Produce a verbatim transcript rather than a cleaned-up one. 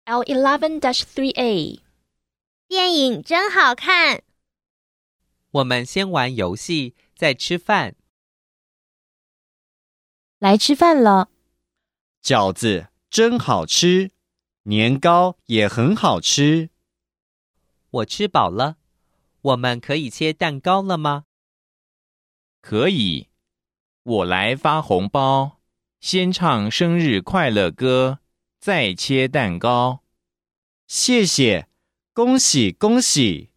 L eleven dash three A 电影真好看。 我们先玩游戏，再吃饭。 来吃饭了。 饺子真好吃，年糕也很好吃。 我吃饱了，我们可以切蛋糕了吗？ 可以，我来发红包，先唱生日快乐歌，再切蛋糕。 谢谢，恭喜恭喜！